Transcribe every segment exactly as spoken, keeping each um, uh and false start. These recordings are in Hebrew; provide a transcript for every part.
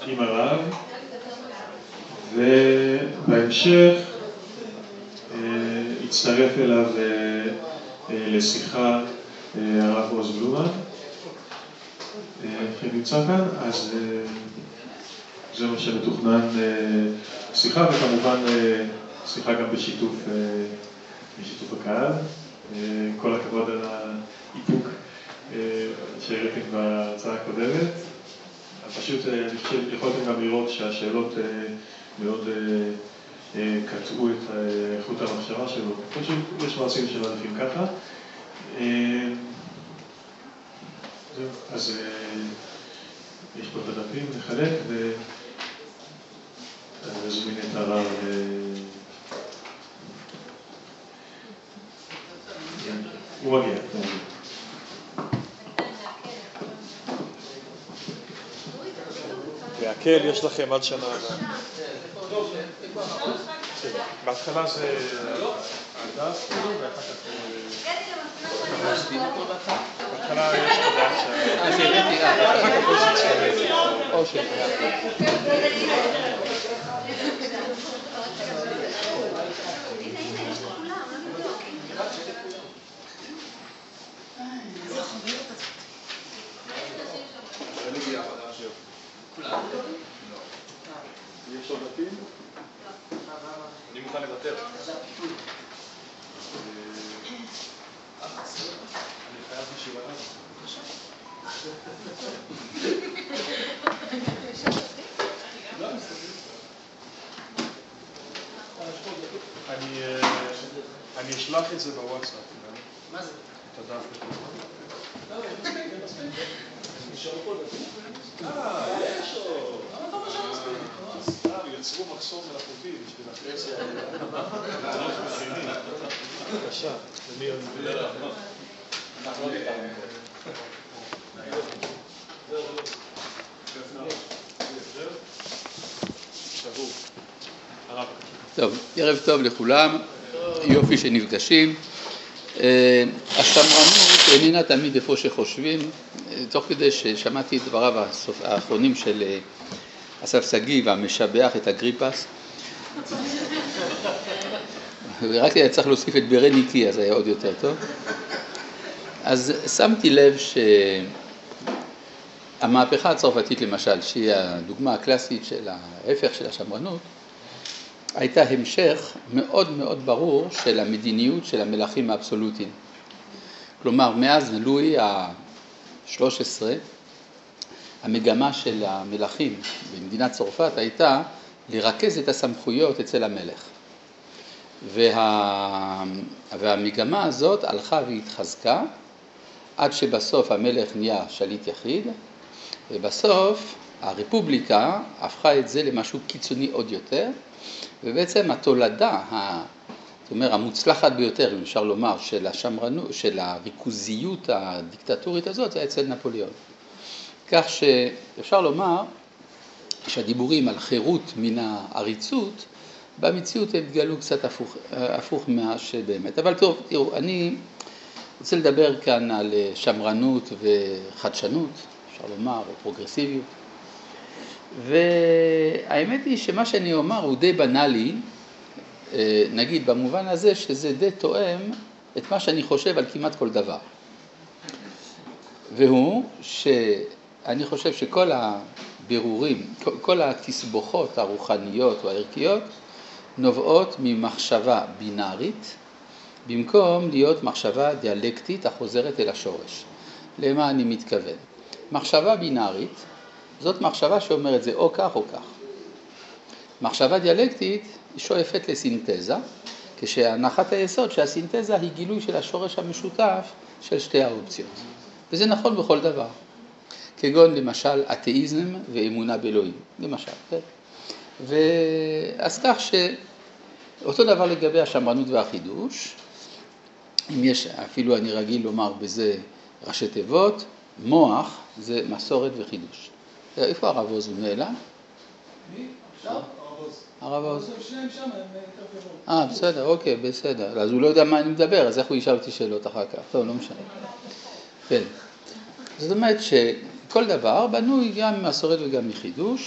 עם הרב, ובהמשך הצטרף אליו לשיחה הרב עוז בלומן, שנמצא כאן, אז זה מה שמתוכנן שיחה, וכמובן שיחה גם בשיתוף, בשיתוף הקהל. כל הכבוד על האיפוק שהראיתם בהצעה הקודמת. פשוט אני חושב, יכולתם גם לראות שהשאלות מאוד קטעו את איכות המחשבה שלו. פשוט יש מעשים שמעדיפים ככה. אז יש פה את הדפים לחלק, ואני מזמין את הרב. הוא מגיע. להקל יש לכם עד שנה הבאה. בהתחלה זה הדף, ואחר כך... בהתחלה יש תודה שעה. אה, זה הבאתי, אחר כך הוא יצטרף. או שם. יש עוד דפים? אני מוכן לוותר. אני חייב משיבה. אני אשלח את זה בוואטסאפ. מה זה? את הדף. נשארו פה דפים? אה, יש עוד. אבל אתה משהו מספיק. אה, יצרו מחסום מלאכותי בשביל אחרי זה. לעלות מחירים. בבקשה. למי עוד מדבר? אנחנו לא נקראים פה. שבוע. הרב. טוב, ערב טוב לכולם. יופי שנפגשים. השמרנות איננה תמיד איפה שחושבים. תוך כדי ששמעתי את דבריו האחרונים של אסף שגיא והמשבח את אגריפס, ורק צריך להוסיף את ברניקי, אז היה עוד יותר טוב. אז שמתי לב שהמהפכה הצרפתית למשל, שהיא הדוגמה הקלאסית של ההפך של השמרנות, הייתה המשך מאוד מאוד ברור של המדיניות של המלכים האבסולוטיים. כלומר, מאז לואי ה-שלוש עשרה, המגמה של המלכים במדינת צרפת הייתה לרכז את הסמכויות אצל המלך. וה... והמגמה הזאת הלכה והתחזקה, עד שבסוף המלך נהיה שליט יחיד, ובסוף הרפובליקה הפכה את זה למשהו קיצוני עוד יותר, ובעצם התולדה, זאת אומרת, המוצלחת ביותר, אם אפשר לומר, של השמרנות, של הריכוזיות הדיקטטורית הזאת, זה אצל נפוליאון. כך שאפשר לומר שהדיבורים על חירות מן העריצות, במציאות הם התגלו קצת הפוך, הפוך מה שבאמת. אבל טוב, תראו, אני רוצה לדבר כאן על שמרנות וחדשנות, אפשר לומר, או פרוגרסיביות. והאמת היא שמה שאני אומר הוא די בנאלי, נגיד במובן הזה שזה די תואם את מה שאני חושב על כמעט כל דבר. והוא שאני חושב שכל הבירורים, כל התסבוכות הרוחניות או הערכיות נובעות ממחשבה בינארית, במקום להיות מחשבה דיאלקטית החוזרת אל השורש. למה אני מתכוון? מחשבה בינארית זאת מחשבה שאומרת זה או כך או כך. מחשבה דיאלקטית היא שואפת לסינתזה, כשהנחת היסוד שהסינתזה היא גילוי של השורש המשותף של שתי האופציות. וזה נכון בכל דבר. כגון למשל אתאיזם ואמונה באלוהים, למשל. כן? ואז כך שאותו דבר לגבי השמרנות והחידוש, אם יש, אפילו אני רגיל לומר בזה ראשי תיבות, מוח זה מסורת וחידוש. איפה הרב עוז? הוא נעלם? מי? עכשיו? הרב עוז. הרב עוז. שניהם שם, הם יותר טובות. אה, בסדר, אוקיי, בסדר. אז הוא לא יודע מה אני מדבר, אז איך הוא ישאל אותי שאלות אחר כך? טוב, לא משנה. כן. זאת אומרת שכל דבר בנוי גם ממסורת וגם מחידוש,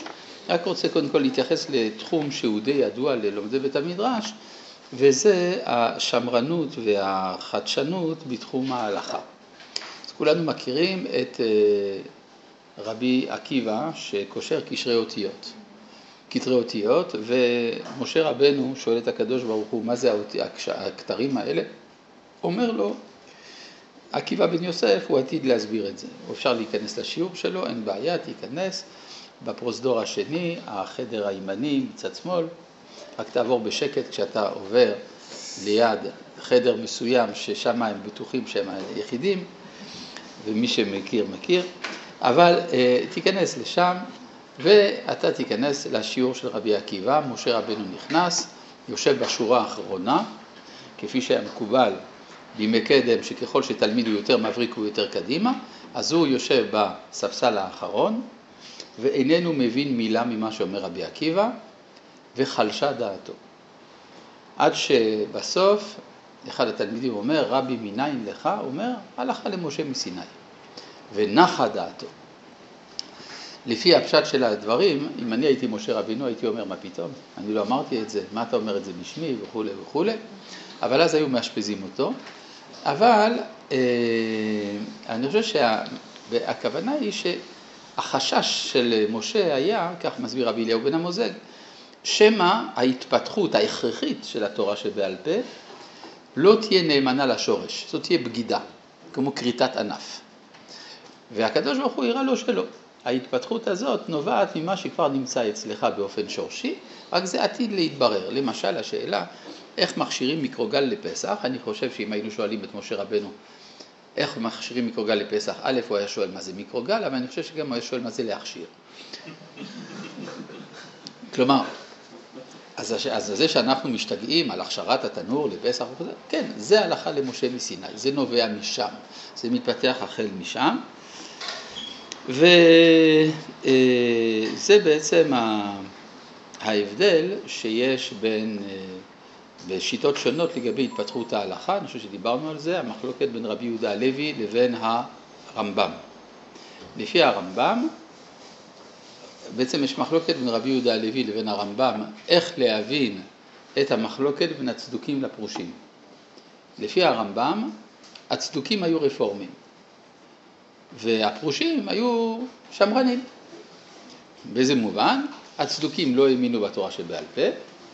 רק רוצה קודם כל להתייחס לתחום שהוא די ידוע ללומדי בית המדרש, וזה השמרנות והחדשנות בתחום ההלכה. אז כולנו מכירים את רבי עקיבא שקושר קשרי אותיות. כתרי אותיות, ומשה רבנו שואל את הקדוש ברוך הוא, מה זה הכתרים האלה? אומר לו, עקיבא בן יוסף הוא עתיד להסביר את זה. הוא אפשר להיכנס לשיעור שלו, אין בעיה, תיכנס. בפרוזדור השני, החדר הימני מצד שמאל, רק תעבור בשקט כשאתה עובר ליד חדר מסוים ששם הם בטוחים שהם היחידים, ומי שמכיר מכיר, אבל תיכנס לשם, ואתה תיכנס לשיעור של רבי עקיבא. משה רבנו נכנס, יושב בשורה האחרונה, כפי שהיה מקובל בימי קדם, שככל שתלמיד הוא יותר מבריק הוא יותר קדימה, אז הוא יושב בספסל האחרון, ואיננו מבין מילה ממה שאומר רבי עקיבא, וחלשה דעתו. עד שבסוף, אחד התלמידים אומר, רבי מניין לך, הוא אומר, הלכה למשה מסיני, ונחה דעתו. לפי הפשט של הדברים, אם אני הייתי משה רבינו, הייתי אומר, מה פתאום? אני לא אמרתי את זה, מה אתה אומר את זה בשמי וכו' וכו'. אבל אז היו מאשפזים אותו. אבל אה, אני חושב שהכוונה היא שהחשש של משה היה, כך מסביר רבי אליהו בן המוזג, שמה ההתפתחות ההכרחית של התורה שבעל פה לא תהיה נאמנה לשורש, זאת תהיה בגידה, כמו קריטת ענף. והקדוש ברוך הוא יראה לו שלא. ההתפתחות הזאת נובעת ממה שכבר נמצא אצלך באופן שורשי, רק זה עתיד להתברר. למשל השאלה, איך מכשירים מיקרוגל לפסח? אני חושב שאם היינו שואלים את משה רבנו, איך מכשירים מיקרוגל לפסח? א', הוא היה שואל מה זה מיקרוגל, אבל אני חושב שגם הוא היה שואל מה זה להכשיר. כלומר, אז, אז זה שאנחנו משתגעים על הכשרת התנור לפסח וכו', כן, זה הלכה למשה מסיני, זה נובע משם, זה מתפתח החל משם, וזה בעצם ההבדל שיש בין, בשיטות שונות לגבי התפתחות ההלכה. אני חושב שדיברנו על זה, המחלוקת בין רבי יהודה הלוי לבין הרמב"ם. לפי הרמב"ם, בעצם יש מחלוקת בין רבי יהודה הלוי לבין הרמב"ם, איך להבין את המחלוקת בין הצדוקים לפרושים. לפי הרמב"ם, הצדוקים היו רפורמים, והפרושים היו שמרנים. באיזה מובן? הצדוקים לא האמינו בתורה שבעל פה,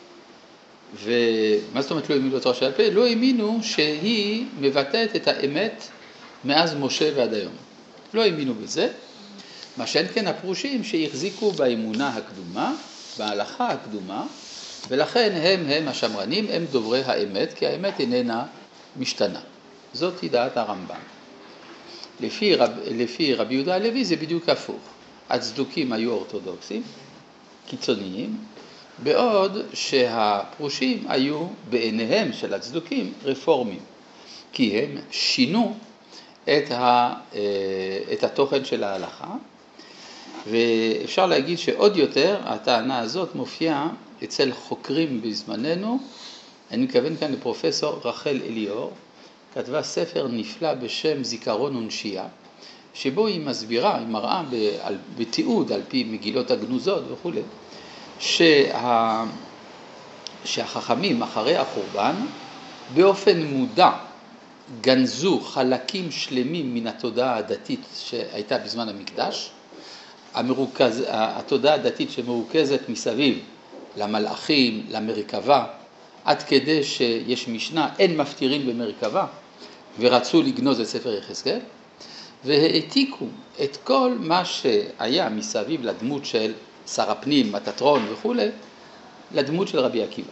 ומה זאת אומרת לא האמינו בתורה שבעל פה? לא האמינו שהיא מבטאת את האמת מאז משה ועד היום. לא האמינו בזה. מה שאין כן הפרושים שהחזיקו באמונה הקדומה, בהלכה הקדומה, ולכן הם הם השמרנים, הם דוברי האמת, כי האמת איננה משתנה. זאת היא דעת הרמב"ם. לפי, רב, לפי רבי יהודה הלוי זה בדיוק הפוך. הצדוקים היו אורתודוקסים, קיצוניים, בעוד שהפרושים היו בעיניהם של הצדוקים רפורמים, כי הם שינו את, ה, את התוכן של ההלכה, ואפשר להגיד שעוד יותר הטענה הזאת מופיעה אצל חוקרים בזמננו. אני מתכוון כאן לפרופסור רחל אליאור, כתבה ספר נפלא בשם זיכרון ונשייה, שבו היא מסבירה, היא מראה בתיעוד על פי מגילות הגנוזות וכו', שה, שהחכמים אחרי החורבן באופן מודע גנזו חלקים שלמים מן התודעה הדתית שהייתה בזמן המקדש, המרוכז, התודעה הדתית שמרוכזת מסביב למלאכים, למרכבה, עד כדי שיש משנה, אין מפטירים במרכבה, ורצו לגנוז את ספר יחזקאל, והעתיקו את כל מה שהיה מסביב לדמות של שר הפנים, מטטרון וכו', לדמות של רבי עקיבא.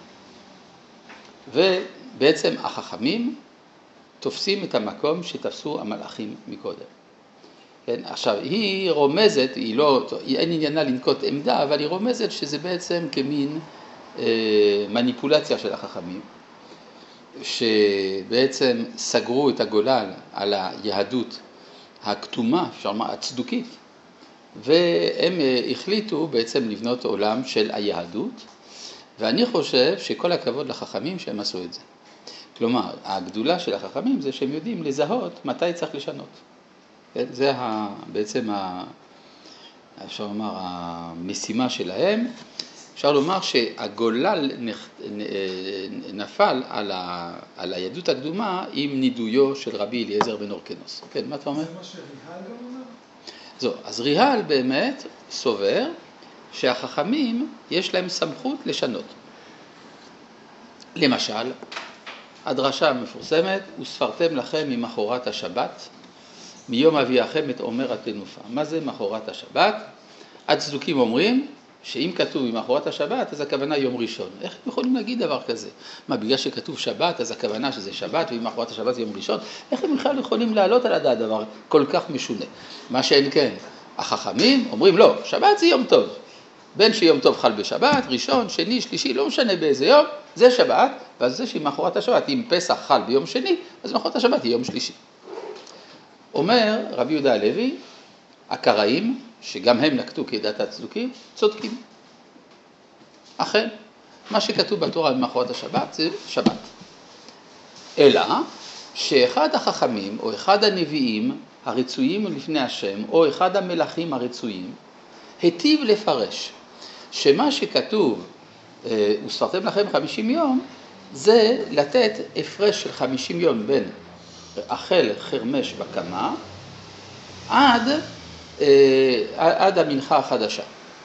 ובעצם החכמים תופסים את המקום שתפסו המלאכים מקודם. כן? עכשיו, היא רומזת, היא לא, אין עניינה לנקוט עמדה, אבל היא רומזת שזה בעצם כמין אה, מניפולציה של החכמים, שבעצם סגרו את הגולל על היהדות הכתומה, אפשר לומר, הצדוקית, והם החליטו בעצם לבנות עולם של היהדות, ואני חושב שכל הכבוד לחכמים שהם עשו את זה. כלומר, הגדולה של החכמים זה שהם יודעים לזהות מתי צריך לשנות. זה בעצם אפשר לומר, המשימה שלהם, אפשר לומר שהגולל נפל על, ה, על היהדות הקדומה עם נידויו של רבי אליעזר בן הורקנוס. כן, מה אתה אומר? זה מה שריהל גם אומר? זו, אז ריהל באמת סובר שהחכמים יש להם סמכות לשנות. למשל, הדרשה המפורסמת, וספרתם לכם ממחרת השבת, מיום אביאכם את עומר התנופה. מה זה מחרת השבת? הצדוקים אומרים שאם כתוב ממחרת השבת, אז הכוונה יום ראשון. איך הם יכולים להגיד דבר כזה? מה, בגלל שכתוב שבת, אז הכוונה שזה שבת, וממחרת השבת זה יום ראשון? איך הם בכלל יכולים לעלות על הדעת דבר כל כך משונה? מה שאין כן, החכמים אומרים לא, שבת זה יום טוב. בין שיום טוב חל בשבת, ראשון, שני, שלישי, לא משנה באיזה יום, זה שבת, ואז זה שמחרת השבת, אם פסח חל ביום שני, אז מחרת השבת היא יום שלישי. אומר רבי יהודה הלוי, הקראים, שגם הם נקטו כדת הצדוקים, צודקים. אכן, מה שכתוב בתורה במחרת השבת זה שבת. אלא שאחד החכמים או אחד הנביאים הרצויים לפני השם, או אחד המלכים הרצויים, היטיב לפרש שמה שכתוב, וספרתם לכם חמישים יום, זה לתת הפרש של חמישים יום בין החל חרמש בקמה עד, עד המנחה החדשה.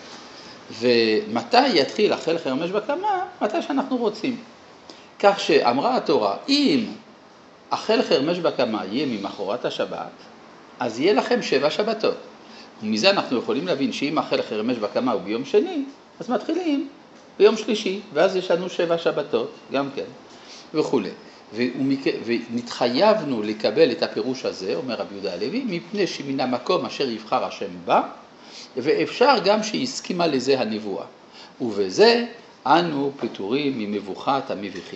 ומתי יתחיל החל חרמש בקמה? מתי שאנחנו רוצים. כך שאמרה התורה, אם החל חרמש בקמה יהיה ממחרת השבת, אז יהיה לכם שבע שבתות. ומזה אנחנו יכולים להבין שאם החל חרמש בקמה הוא ביום שני, אז מתחילים ביום שלישי, ואז יש לנו שבע שבתות, גם כן, וכו'. ונתחייבנו לקבל את הפירוש הזה, אומר רבי יהודה הלוי, מפני שמן המקום אשר יבחר השם בה, ואפשר גם שהסכימה לזה הנבואה. ובזה אנו פטורים ממבוכת המביכים.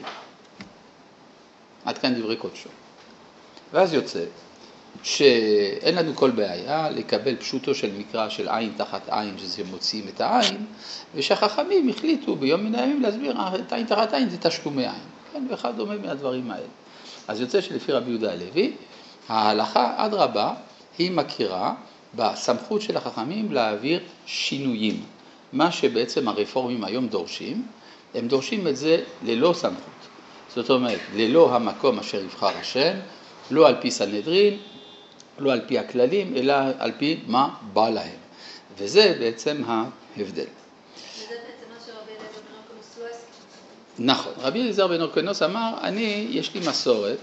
עד כאן דברי קודשו. ואז יוצא שאין לנו כל בעיה לקבל פשוטו של מקרא של עין תחת עין, שזה מוציאים את העין, ושהחכמים החליטו ביום מן הימים להסביר, את עין תחת עין זה תשלומי עין. כן, ואחד דומה מהדברים האלה. אז יוצא שלפי רבי יהודה הלוי, ההלכה עד רבה היא מכירה בסמכות של החכמים להעביר שינויים. מה שבעצם הרפורמים היום דורשים, הם דורשים את זה ללא סמכות. זאת אומרת, ללא המקום אשר יבחר השם, לא על פי סנהדרין, לא על פי הכללים, אלא על פי מה בא להם. וזה בעצם ההבדל. וזה בעצם מה שרבי אליעזר בן הורקנוס לא הסכים. נכון, רבי אליעזר בן הורקנוס אמר, אני, יש לי מסורת,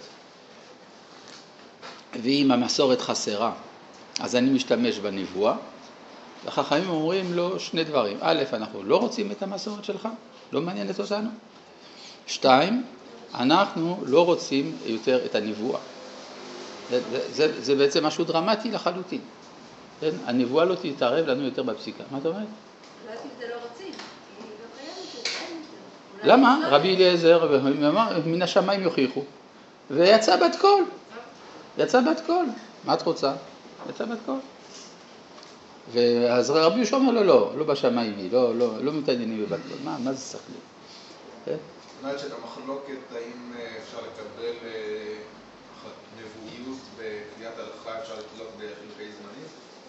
ואם המסורת חסרה, אז אני משתמש בנבואה, והחכמים אומרים לו שני דברים. א', אנחנו לא רוצים את המסורת שלך, לא מעניינת אותנו. שתיים, אנחנו לא רוצים יותר את הנבואה. זה, זה, זה בעצם משהו דרמטי לחלוטין. כן? הנבואה לא תתערב לנו יותר בפסיקה. מה אתה אומר? לא יודעת אם זה לא רוצים, כי לא קיימת את זה. למה? רבי אליעזר אמר, מן השמיים יוכיחו. ויצא בת קול. יצא בת קול. מה את רוצה? יצא בת קול. ואז רבי יהושע אומר לו, לא, לא בשמיים היא, לא, לא, לא מתעניינים בבת קול. מה, מה זה צריך להיות? כן? זאת אומרת שאת המחלוקת, האם אפשר לקבל נבואיות בקביעת הלכה, אפשר לתלות בחילוקי זמנים?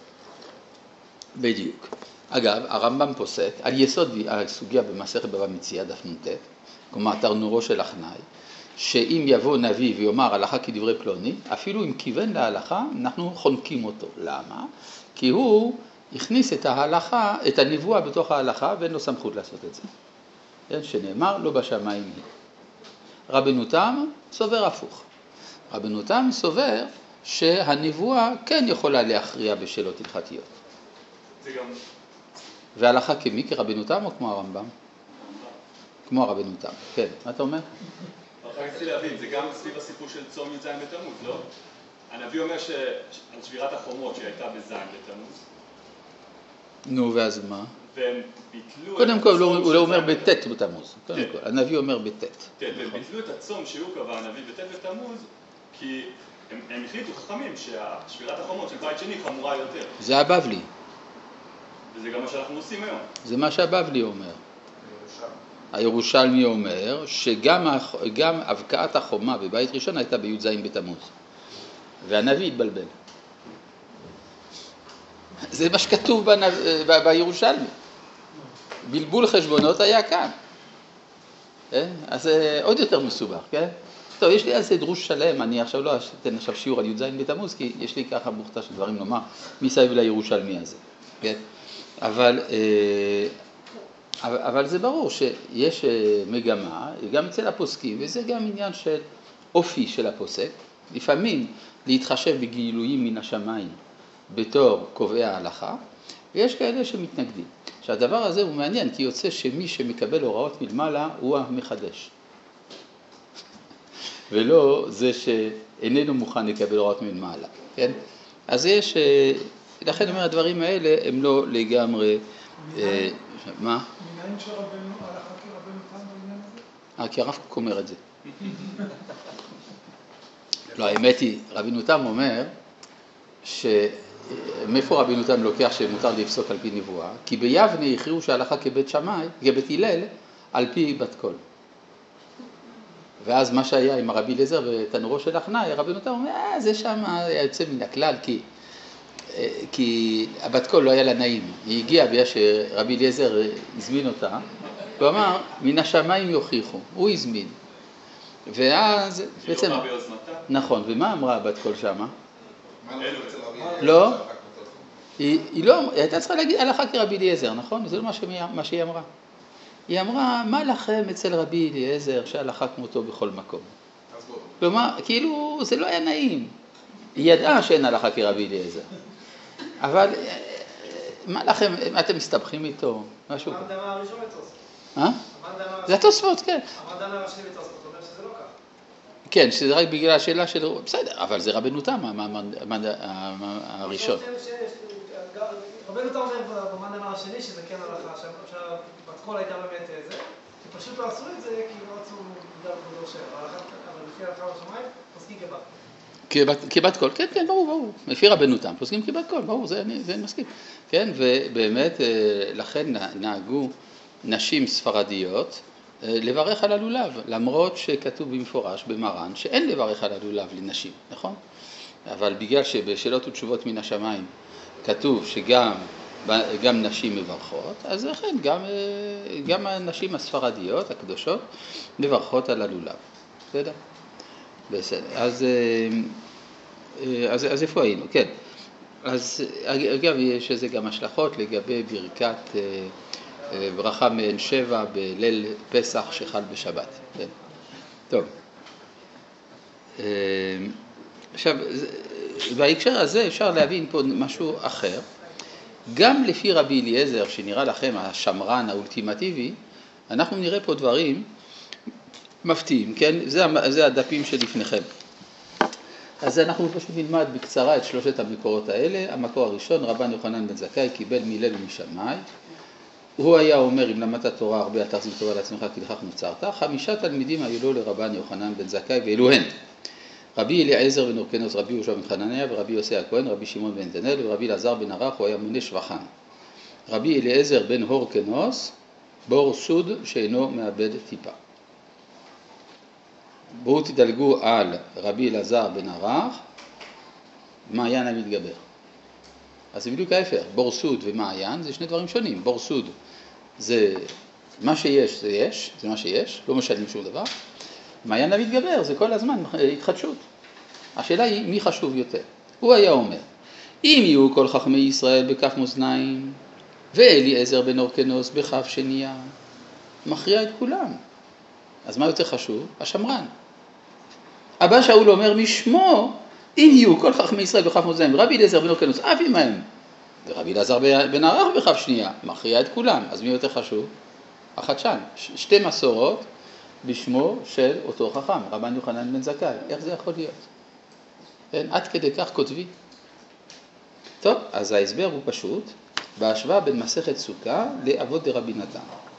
בדיוק. אגב, הרמב"ם פוסק, על יסוד הסוגיה במסכת בבא מציעא דף נ"ט, כלומר תרנורו של אחנאי, שאם יבוא נביא ויאמר הלכה כדברי פלוני, אפילו אם כיוון להלכה, אנחנו חונקים אותו. למה? כי הוא הכניס את ההלכה, את הנבואה בתוך ההלכה, ואין לו סמכות לעשות את זה. שנאמר, לא בשמיים היא. רבנו תם סובר הפוך. רבנו תם סובר שהנבואה כן יכולה להכריע בשאלות הלכתיות. זה גם... וההלכה כמי? כרבנו תם או כמו הרמב"ם? כמו הרבנו תם, כן. מה אתה אומר? רק רציתי להבין, זה גם סביב הסיפור של צום י"ז בתמוז, לא? הנביא אומר שעל שבירת החומות שהייתה בז' בתמוז. נו, ואז מה? והם ביטלו... קודם כל, הוא לא אומר בט' בתמוז. קודם כל, הנביא אומר בט'. כן, והם ביטלו את הצום שהוא קבע, הנביא בט' בתמוז, כי הם החליטו חכמים שהשבירת החומות של בית שני חמורה יותר. זה הבבלי. וזה גם מה שאנחנו עושים היום. זה מה שהבבלי אומר. הירושלמי אומר שגם הבקעת החומה בבית ראשון הייתה בי"ז בתמוז. והנביא התבלבל. זה מה שכתוב בירושלמי. בלבול חשבונות היה כאן. אז זה עוד יותר מסובך, כן? טוב, יש לי על זה דרוש שלם, אני עכשיו לא אתן עכשיו שיעור על י"ז בתמוז, כי יש לי ככה בוכתה של דברים לומר מסביב לירושלמי הזה, כן? אבל, אבל זה ברור שיש מגמה, גם אצל הפוסקים, וזה גם עניין של אופי של הפוסק, לפעמים להתחשב בגילויים מן השמיים בתור קובעי ההלכה, ויש כאלה שמתנגדים. שהדבר הזה הוא מעניין, כי יוצא שמי שמקבל הוראות מלמעלה הוא המחדש. ולא זה שאיננו מוכן לקבל הוראות מלמעלה, כן? אז יש, לכן אומר, הדברים האלה הם לא לגמרי, מה? מנין שרבנו, ההלכה כרבנו כאן בעניין הזה? אה, כי הרב קוק אומר את זה. לא, האמת היא, רבינו תם אומר, שמאיפה רבינו תם לוקח שמותר לפסוק על פי נבואה? כי ביבנה הכריעו שההלכה כבית שמאי, כבית הלל, על פי בת קול. ואז מה שהיה עם הרבי אליעזר ותנורו של אחנאי, רבינו תם אומר, אה, זה שם היה יוצא מן הכלל, כי, כי הבת קול לא היה לה נעים. היא הגיעה בגלל שרבי אליעזר הזמין אותה, הוא אמר, מן השמיים יוכיחו, הוא הזמין. ואז בעצם, נכון, ומה אמרה הבת קול שמה? לא, היא לא, היא הייתה צריכה להגיד הלכה כרבי אליעזר, נכון? זה לא מה שהיא אמרה. היא אמרה, מה לכם אצל רבי אליעזר שהלכה כמותו בכל מקום? כלומר, כאילו, זה לא היה נעים. היא ידעה שאין הלכה כרבי אליעזר. אבל, מה לכם, מה אתם מסתבכים איתו? משהו כזה. המדמה הראשון לתוספות. אה? זה התוספות, כן. המדמה הראשון לתוספות, זאת אומרת שזה לא ככה. כן, שזה רק בגלל השאלה של... בסדר, אבל זה רבנו תם הראשון. רבנו תם אומר במדמה השני שזה כן הלכה, שהבת קול הייתה באמת זה, שפשוט לא עשו את זה כי לא רצו בגלל כבודו של ההלכה, אבל לפי ההלכה בשמיים, פוסקים כבת קול. כבת קול, כן, כן, ברור, ברור. לפי רבנו תם, פוסקים כבת קול, ברור, זה אני מסכים. כן, ובאמת, לכן נהגו נשים ספרדיות לברך על הלולב, למרות שכתוב במפורש במרן שאין לברך על הלולב לנשים, נכון? אבל בגלל שבשאלות ותשובות מן השמיים כתוב שגם גם נשים מברכות, אז לכן גם, גם הנשים הספרדיות הקדושות מברכות על הלולב. בסדר? בסדר. אז, אז, אז איפה היינו? כן. אז אגב, יש איזה גם השלכות לגבי ברכת ברכה מעין שבע בליל פסח שחל בשבת. כן. טוב. עכשיו, בהקשר הזה אפשר להבין פה משהו אחר. גם לפי רבי אליעזר, שנראה לכם השמרן האולטימטיבי, אנחנו נראה פה דברים מפתיעים, כן? זה, זה הדפים שלפניכם. אז אנחנו פשוט נלמד בקצרה את שלושת המקורות האלה. המקור הראשון, רבן יוחנן בן זכאי, קיבל מהלל ומשמאי. הוא היה אומר, אם למדת תורה הרבה, אתה תחזיק טובה לעצמך, כי לכך נוצרת. חמישה תלמידים היו לו לרבן יוחנן בן זכאי, ואלו הן. רבי אליעזר בן הורקנוס, רבי יהושע בן חנניה, ורבי יוסי הכהן, רבי שמעון בן נתנאל, ורבי אלעזר בן ערך, הוא היה מונה שבחן. רבי אליעזר בן הורקנוס, בור סוד שאינו מאבד טיפה. בואו תדלגו על רבי אלעזר בן ערך, מעיין המתגבר. אז זה בדיוק ההפך, בור סוד ומעיין זה שני דברים שונים. בור סוד זה מה שיש, זה יש, זה מה שיש, לא משנים שום דבר. מעיין המתגבר זה כל הזמן התחדשות. השאלה היא מי חשוב יותר. הוא היה אומר, אם יהיו כל חכמי ישראל בכף מאזניים, ואליעזר בן הורקנוס בכף שנייה, מכריע את כולם. אז מה יותר חשוב? השמרן. אבא שאול אומר משמו, אם יהיו כל חכמי ישראל בכף מאזניים, רבי אליעזר בן הורקנוס אף עמהם, ורבי אלעזר בן ערך בכף שנייה, מכריע את כולם. אז מי יותר חשוב? החדשן. שתי מסורות בשמו של אותו חכם, רבן יוחנן בן זכאי. איך זה יכול להיות? כן, עד כדי כך כותבי. טוב, אז ההסבר הוא פשוט, בהשוואה בין מסכת סוכה לאבות דרבי נתן.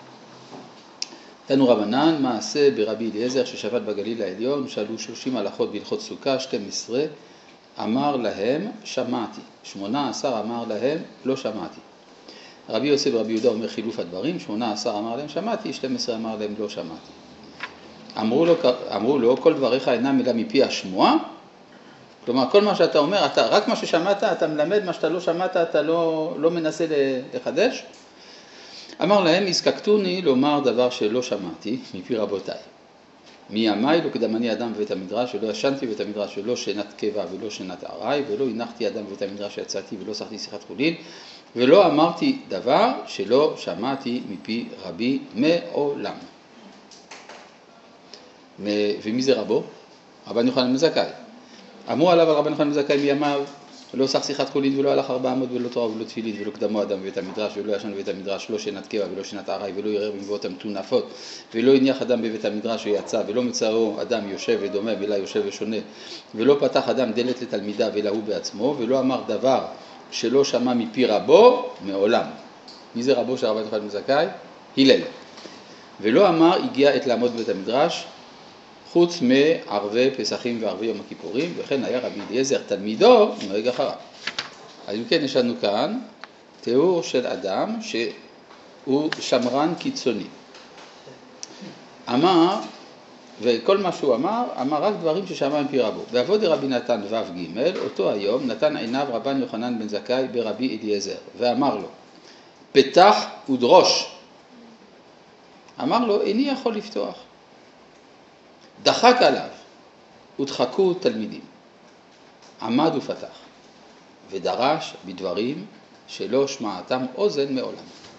תנו רבנן, מעשה ברבי אליעזר ששבת בגליל העליון, שאלו שלושים הלכות בהלכות סוכה, שתים עשרה, אמר להם, שמעתי. שמונה עשר אמר להם, לא שמעתי. רבי יוסף ורבי יהודה אומר חילוף הדברים, שמונה עשר אמר להם, שמעתי, שתים עשרה אמר להם, לא שמעתי. אמרו לו, אמרו לו, כל דבריך אינם אלא מפי השמועה, כלומר, כל מה שאתה אומר, אתה, רק מה ששמעת, אתה מלמד, מה שאתה לא שמעת, אתה לא, לא מנסה לחדש. אמר להם, הזקקתוני לומר דבר שלא שמעתי מפי רבותיי. מימיי לא קדמני אדם בבית המדרש, ולא ישנתי בבית המדרש, ולא שנת קבע ולא שנת ארעי, ולא הנחתי אדם בבית המדרש שיצאתי, ולא שחתי שיחת חולין, ולא אמרתי דבר שלא שמעתי מפי רבי מעולם. ומי זה רבו? רבן יוחנן בן זכאי. אמרו עליו על רבן יוחנן בן זכאי מימיו, ולא שח שיחת חולין ולא הלך ארבע אמות ולא תורה ולא תפילין ולא קדמו אדם בבית המדרש ולא ישן בבית המדרש, לא שנת קבע ולא שנת ארעי ולא ירר במבואות המטונפות ולא הניח אדם בבית המדרש ויצא ולא מצאו אדם יושב ודומה ולא יושב ושונה ולא פתח אדם דלת לתלמידה ולא הוא בעצמו ולא אמר דבר שלא שמע מפי רבו מעולם. מי זה רבו של רבן יוחנן בן זכאי? הלל. ולא אמר הגיע עת לעמוד בבית המדרש חוץ מערבי פסחים וערבי יום הכיפורים, וכן היה רבי אליעזר תלמידו נוהג אחריו. אז אם כן, יש לנו כאן תיאור של אדם שהוא שמרן קיצוני. אמר, וכל מה שהוא אמר, אמר רק דברים ששמע מפי רבו. בעבוד רבי נתן ו' ג', אותו היום נתן עיניו רבן יוחנן בן זכאי ברבי אליעזר, ואמר לו, פתח ודרוש. אמר לו, איני יכול לפתוח. דחק עליו, ודחקו תלמידים, עמד ופתח, ודרש בדברים שלא שמעתם אוזן מעולם.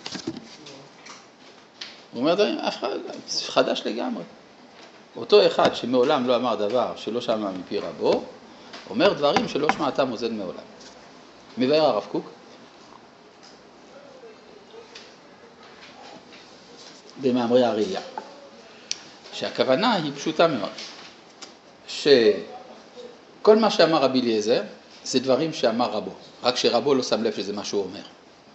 הוא אומר דברים, אף אחד, חדש לגמרי. אותו אחד שמעולם לא אמר דבר שלא שמע מפי רבו, אומר דברים שלא שמעתם אוזן מעולם. מבאר הרב קוק, במאמרי הראייה. שהכוונה היא פשוטה מאוד, שכל מה שאמר רבי אליעזר זה דברים שאמר רבו, רק שרבו לא שם לב שזה מה שהוא אומר.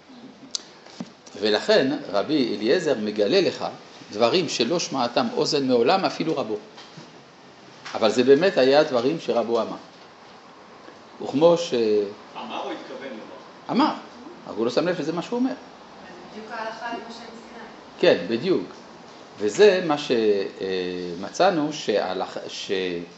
ולכן רבי אליעזר מגלה לך דברים שלא שמעתם אוזן מעולם אפילו רבו. אבל זה באמת היה דברים שרבו אמר. וכמו ש... אמר או התכוון לומר? אמר, אבל הוא לא שם לב שזה מה שהוא אומר. זה בדיוק ההלכה למשה מסיני. כן, בדיוק. וזה מה שמצאנו שהלך, ש,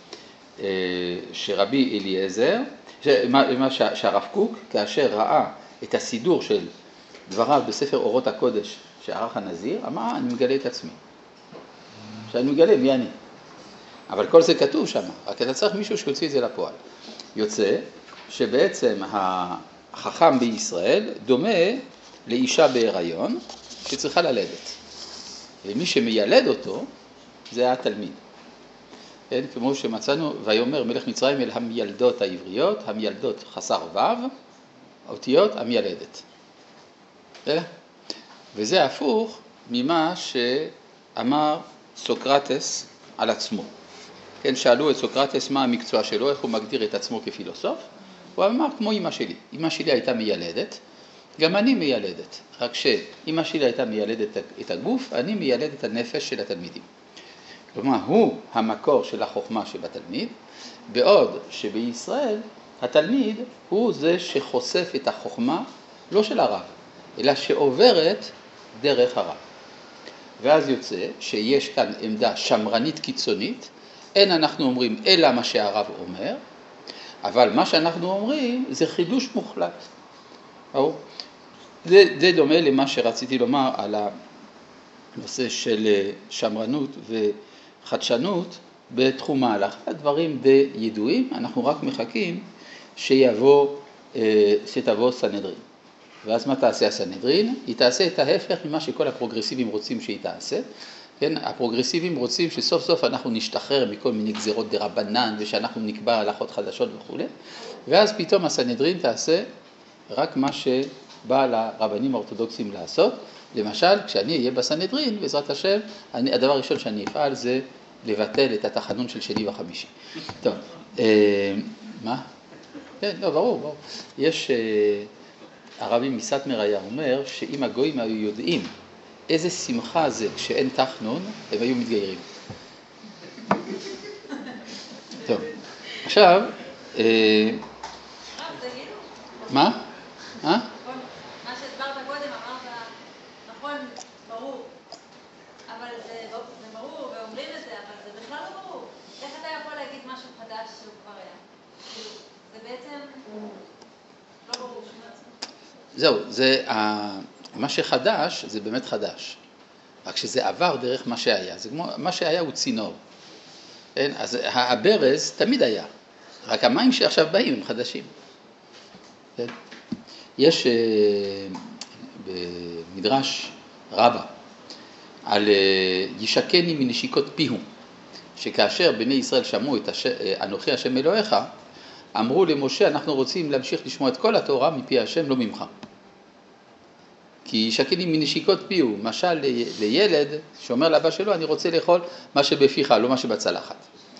שרבי אליעזר, מה שהרב קוק, כאשר ראה את הסידור של דבריו בספר אורות הקודש שערך הנזיר, אמר, אני מגלה את עצמי. שאני מגלה מי אני. אבל כל זה כתוב שם, רק אתה צריך מישהו שיוציא את זה לפועל. יוצא שבעצם החכם בישראל דומה לאישה בהיריון שצריכה ללדת. ומי שמיילד אותו זה התלמיד. כן, כמו שמצאנו, ויאמר מלך מצרים אל המיילדות העבריות, המיילדות חסר ו', אותיות המיילדת. וזה הפוך ממה שאמר סוקרטס על עצמו. כן, שאלו את סוקרטס מה המקצוע שלו, איך הוא מגדיר את עצמו כפילוסוף, הוא אמר כמו אמא שלי. אמא שלי הייתה מיילדת, גם אני מיילדת, רק שאמא שלי הייתה מיילדת את הגוף, אני מיילד את הנפש של התלמידים. כלומר, הוא המקור של החוכמה שבתלמיד, בעוד שבישראל התלמיד הוא זה שחושף את החוכמה, לא של הרב, אלא שעוברת דרך הרב. ואז יוצא שיש כאן עמדה שמרנית קיצונית, אין אנחנו אומרים אלא מה שהרב אומר, אבל מה שאנחנו אומרים זה חידוש מוחלט. ברור? זה, זה דומה למה שרציתי לומר על הנושא של שמרנות וחדשנות בתחום ההלכה. הדברים די ידועים, אנחנו רק מחכים שיבוא, שתבוא סנהדרין. ואז מה תעשה הסנהדרין? היא תעשה את ההפך ממה שכל הפרוגרסיבים רוצים שהיא תעשה. כן? הפרוגרסיבים רוצים שסוף סוף אנחנו נשתחרר מכל מיני גזירות דרבנן ושאנחנו נקבע הלכות חדשות וכו'. ואז פתאום הסנהדרין תעשה רק מה שבא לרבנים האורתודוקסים לעשות. למשל, כשאני אהיה בסנהדרין, בעזרת השם, אני, הדבר הראשון שאני אפעל זה לבטל את התחנון של שני וחמישי. טוב, אה, מה? כן, לא, ברור, ברור. יש, אה, הרבי מסטמר היה אומר שאם הגויים היו יודעים איזה שמחה זה כשאין תחנון, הם היו מתגיירים. טוב, עכשיו, אה, מה? אה? מה שהסברת קודם, אמרת, נכון, ברור, אבל זה ברור ואומרים את זה, אבל זה בכלל לא ברור. איך אתה יכול להגיד משהו חדש שהוא כבר היה? זהו, זה, מה שחדש זה באמת חדש. רק שזה עבר דרך מה שהיה. זה כמו, מה שהיה הוא צינור. כן? אז הברז תמיד היה. רק המים שעכשיו באים הם חדשים. כן? יש במדרש רבה על ישקני מנשיקות פיהו, שכאשר בני ישראל שמעו את הש... אנוכי השם אלוהיך, אמרו למשה, אנחנו רוצים להמשיך לשמוע את כל התורה מפי השם, לא ממך. כי ישקני מנשיקות פיהו, משל לילד שאומר לאבא שלו, אני רוצה לאכול מה שבפיך, לא מה שבצלחת.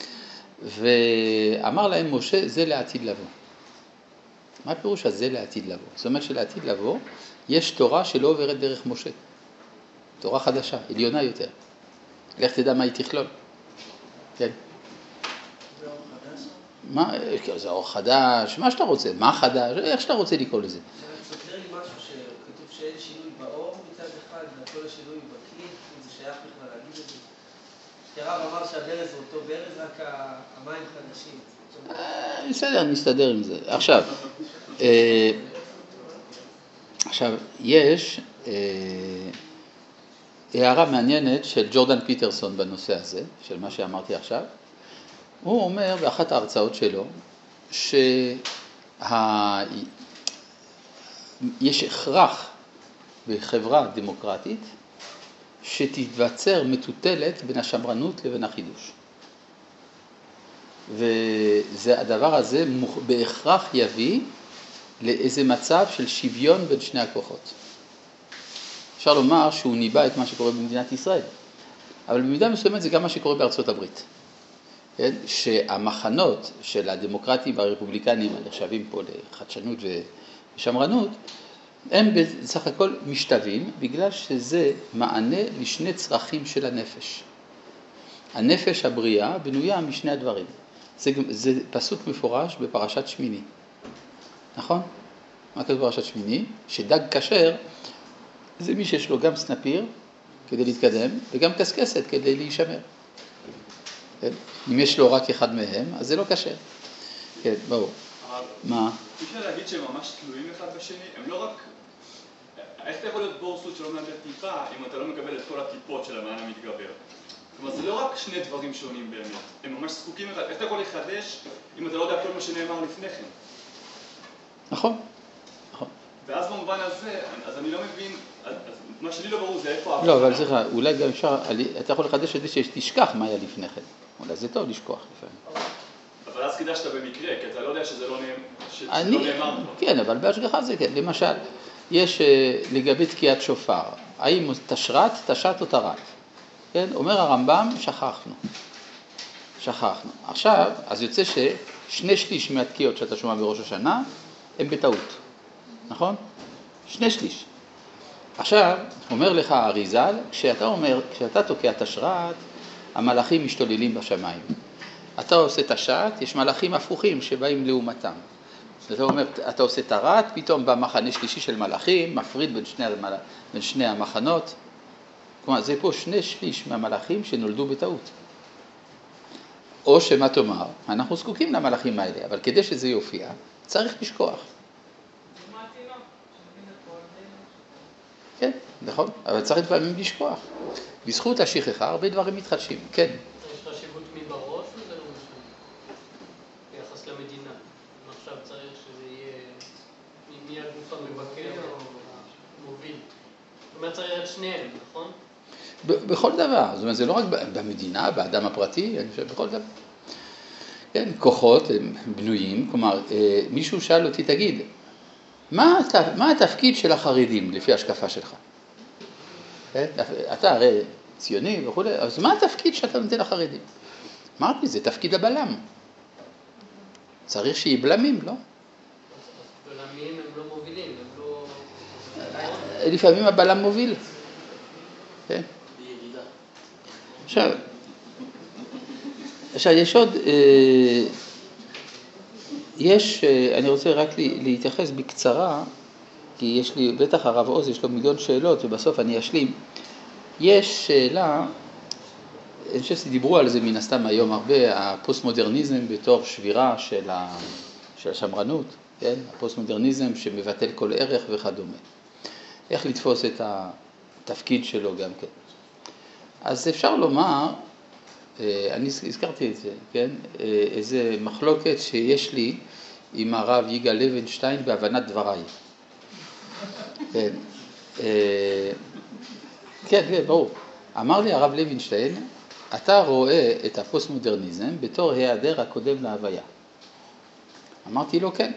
ואמר להם משה, זה לעתיד לבוא. מה הפירוש הזה לעתיד לבוא? זאת אומרת שלעתיד לבוא, יש תורה שלא עוברת דרך משה. תורה חדשה, עליונה יותר. לך תדע מה היא תכלול. כן. זה אור חדש? מה, זה אור חדש, מה שאתה רוצה, מה חדש, איך שאתה רוצה לקרוא לזה. זה סותר לי משהו שכתוב שאין שינוי באור מצד אחד, וכל השינוי בכלי, אם זה שייך בכלל להגיד את זה. הרב אמר שהברז הוא אותו ברז, רק המים חדשים. בסדר, נסתדר עם זה. עכשיו, עכשיו, יש הערה מעניינת של ג'ורדן פיטרסון בנושא הזה, של מה שאמרתי עכשיו. הוא אומר באחת ההרצאות שלו, שיש הכרח בחברה דמוקרטית שתתווצר מטוטלת בין השמרנות לבין החידוש. והדבר הזה בהכרח יביא לאיזה מצב של שוויון בין שני הכוחות. אפשר לומר שהוא ניבא את מה שקורה במדינת ישראל, אבל במידה מסוימת זה גם מה שקורה בארצות הברית. כן? שהמחנות של הדמוקרטים והרפובליקנים הנחשבים פה לחדשנות ושמרנות, הם בסך הכל משתווים בגלל שזה מענה לשני צרכים של הנפש. הנפש הבריאה בנויה משני הדברים. זה, זה פסוק מפורש בפרשת שמיני. נכון? מה כתוב בפרשת שמיני? שדג כשר זה מי שיש לו גם סנפיר כדי להתקדם וגם קסקסת כדי להישמר. כן? אם יש לו רק אחד מהם, אז זה לא כשר. כן, ברור. מה? אפשר להגיד שהם ממש תלויים אחד בשני, הם לא רק... איך אתה יכול להיות בורסות שלא מנהל טיפה אם אתה לא מקבל את כל הטיפות של המען המתגבר? כלומר, זה לא רק שני דברים שונים באמת, הם ממש זקוקים אחד. איך אתה יכול לחדש אם אתה לא יודע כל מה שנאמר לפני כן? נכון, נכון. ואז במובן הזה, אז אני לא מבין, אז מה שלי לא ברור זה איפה... לא, אבל צריך, אולי גם אפשר, אתה יכול לחדש את זה שתשכח מה היה לפני כן. אולי זה טוב לשכוח לפעמים. אבל אז כדאי שאתה במקרה, כי אתה לא יודע שזה לא אני, נאמר. כן, אבל בהשגחה זה כן. למשל, יש לגבי תקיעת שופר, האם תשרת, תשת או תרת? כן? אומר הרמב"ם, שכחנו. שכחנו. עכשיו, אז יוצא ששני שליש מהתקיעות שאתה שומע בראש השנה, הם בטעות. נכון? שני שליש. עכשיו, אומר לך אריזל, כשאתה אומר, כשאתה תוקע תשרת, המלאכים משתוללים בשמיים. אתה עושה תשת, יש מלאכים הפוכים שבאים לעומתם. אתה אומר, אתה עושה תרת, פתאום בא מחנה שלישי של מלאכים, מפריד בין שני, בין שני המחנות. כלומר, זה פה שני שליש מהמלאכים שנולדו בטעות. או שמה תאמר, אנחנו זקוקים למלאכים האלה, אבל כדי שזה יופיע, צריך לשכוח. כן, נכון, אבל צריך לפעמים לשכוח. בזכות השכחה, הרבה דברים מתחדשים, כן. יש חשיבות מי בראש או זה לא משנה? ביחס למדינה. עכשיו צריך שזה יהיה מי הגוף המבקר או המוביל. זאת אומרת, צריך את שניהם, נכון? בכל דבר, זאת אומרת, זה לא רק במדינה, באדם הפרטי, אני חושב, בכל דבר. כן, כוחות הם בנויים, כלומר, מישהו שאל אותי, תגיד, מה, מה התפקיד של החרדים לפי ההשקפה שלך? אתה הרי ציוני וכו', אז מה התפקיד שאתה נותן לחרדים? אמרתי, זה תפקיד הבלם. צריך שיהיה בלמים, לא? בלמים הם לא מובילים, הם לא... לפעמים הבלם מוביל. כן? בירידה. עכשיו, עכשיו יש עוד, יש, אני רוצה רק להתייחס בקצרה, כי יש לי, בטח הרב עוז יש לו מיליון שאלות ובסוף אני אשלים. יש שאלה, אני חושב שדיברו על זה מן הסתם היום הרבה, הפוסט-מודרניזם בתור שבירה של, ה, של השמרנות. כן? הפוסט-מודרניזם שמבטל כל ערך וכדומה. איך לתפוס את התפקיד שלו גם כן. אז אפשר לומר, אני הזכרתי את זה, כן? איזה מחלוקת שיש לי עם הרב יגאל לוינשטיין בהבנת דבריי. כן, כן, כן, ברור. אמר לי הרב לוינשטיין, אתה רואה את הפוסט-מודרניזם בתור היעדר הקודם להוויה. אמרתי לו כן.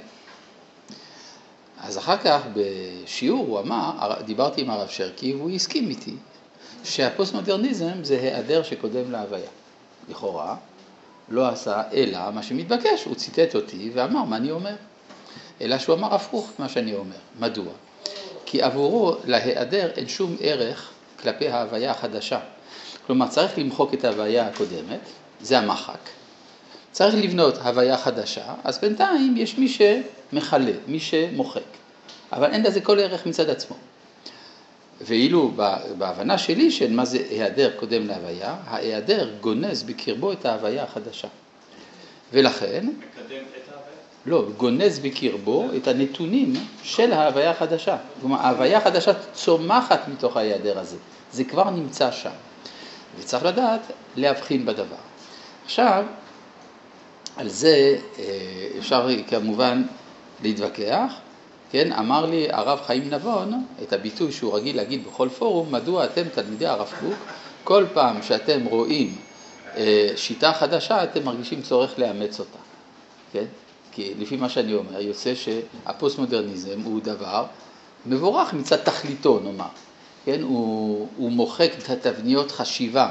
אז אחר כך בשיעור הוא אמר, דיברתי עם הרב שרקי והוא הסכים איתי, שהפוסט-מודרניזם זה היעדר שקודם להוויה. לכאורה, לא עשה אלא מה שמתבקש, הוא ציטט אותי ואמר מה אני אומר. אלא שהוא אמר הפוך מה שאני אומר. מדוע? כי עבורו להיעדר אין שום ערך כלפי ההוויה החדשה. כלומר, צריך למחוק את ההוויה הקודמת, זה המחק. צריך לבנות הוויה חדשה, אז בינתיים יש מי שמחלה, מי שמוחק. אבל אין לזה כל ערך מצד עצמו. ואילו בהבנה שלי של מה זה היעדר קודם להוויה, ההיעדר גונז בקרבו את ההוויה החדשה. ולכן... מקדם את ההוויה? לא, גונז בקרבו את הנתונים של ההוויה החדשה. כלומר, ההוויה החדשה צומחת מתוך ההיעדר הזה. זה כבר נמצא שם. וצריך לדעת להבחין בדבר. עכשיו, על זה אפשר כמובן להתווכח. כן, אמר לי הרב חיים נבון את הביטוי שהוא רגיל להגיד בכל פורום, מדוע אתם תלמידי הרב קוק, כל פעם שאתם רואים שיטה חדשה, אתם מרגישים צורך לאמץ אותה. כן? כי לפי מה שאני אומר, יוצא שהפוסט-מודרניזם הוא דבר מבורך מצד תכליתו, נאמר. כן? הוא, הוא מוחק את התבניות חשיבה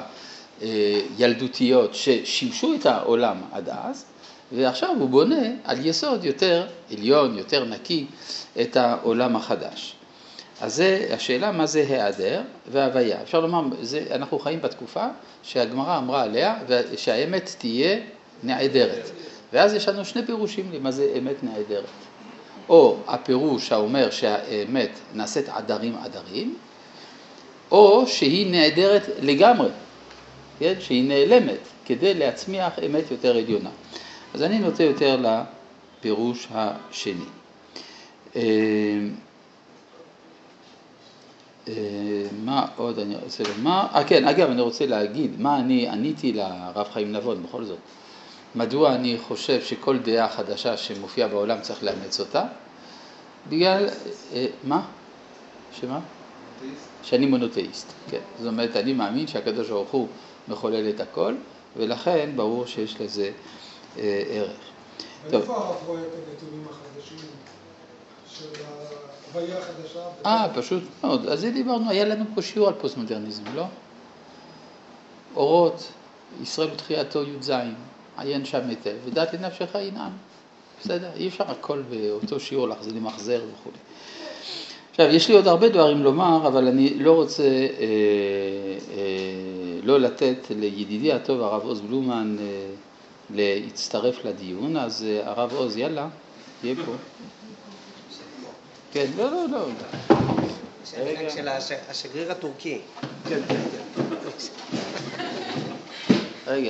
ילדותיות ששימשו את העולם עד אז, ועכשיו הוא בונה על יסוד יותר עליון, יותר נקי, את העולם החדש. אז זה השאלה מה זה היעדר וההוויה. אפשר לומר, זה, אנחנו חיים בתקופה שהגמרא אמרה עליה שהאמת תהיה נעדרת. ואז יש לנו שני פירושים למה זה אמת נעדרת. או הפירוש האומר שהאמת נעשית עדרים עדרים, או שהיא נעדרת לגמרי, כן? שהיא נעלמת כדי להצמיח אמת יותר עליונה. אז אני נוטה יותר לפירוש השני. מה עוד אני רוצה לומר? אה כן, אגב, אני רוצה להגיד מה אני עניתי לרב חיים נבון בכל זאת. מדוע אני חושב שכל דעה חדשה שמופיעה בעולם צריך לאמץ אותה? בגלל, מה? שמה? שאני מונותאיסט, כן. זאת אומרת, אני מאמין שהקדוש ברוך הוא מחולל את הכל, ולכן ברור שיש לזה אה, ערך. ואיפה הרב רואה את הנתונים החדשים של ההוויה החדשה? אה, פשוט מאוד. אז זה דיברנו, היה לנו פה שיעור על פוסט-מודרניזם, לא? אורות, ישראל ותחייתו י"ז, עיין שם היטב, ודעת לנפשך ינעם. בסדר? אי אפשר הכל באותו שיעור להחזיר למחזר וכו'. עכשיו, יש לי עוד הרבה דברים לומר, אבל אני לא רוצה אה, אה, לא לתת לידידי הטוב הרב עוז בלומן אה, להצטרף לדיון, אז אה, הרב עוז, יאללה, תהיה פה. כן, לא, לא, לא. רגע. של השגריר הטורקי. כן, כן, כן. רגע.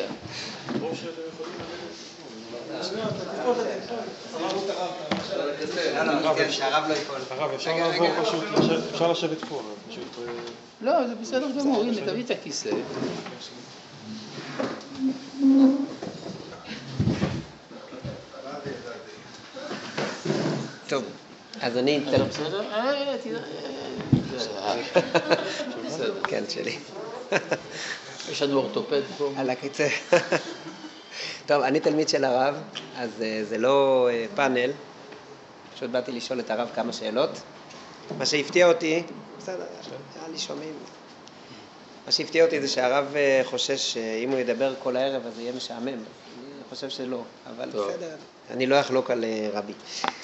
אפשר לשבת פה. לא, זה בסדר גמור, הנה, תביא את הכיסא. טוב, אז אני אתן... בסדר? בסדר. כן, שלי. יש לנו אורתופד פה. על הקיצה. טוב, אני תלמיד של הרב, אז זה לא פאנל. פשוט באתי לשאול את הרב כמה שאלות. מה שהפתיע אותי, בסדר, היה לי שומעים. מה שהפתיע אותי זה שהרב חושש שאם הוא ידבר כל הערב אז זה יהיה משעמם. אני חושב שלא, אבל בסדר, אני לא אחלוק על רבי.